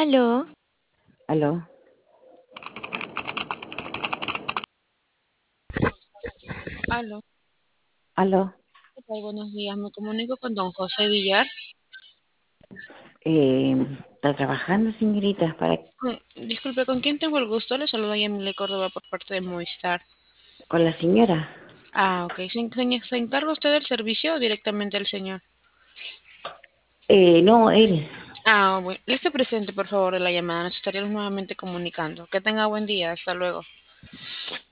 Aló, Aló, aló, aló. ¿qué tal? Buenos días, me comunico con don José Villar. ¿Está trabajando, señorita? Disculpe, ¿con quién tengo el gusto? Le saludo a Yamile Córdoba por parte de Movistar. ¿Con la señora? Ok. ¿Se encarga usted del servicio o directamente el señor? No, él. Bueno, esté presente, por favor, de la llamada. Nos estaríamos nuevamente comunicando. Que tenga buen día. Hasta luego.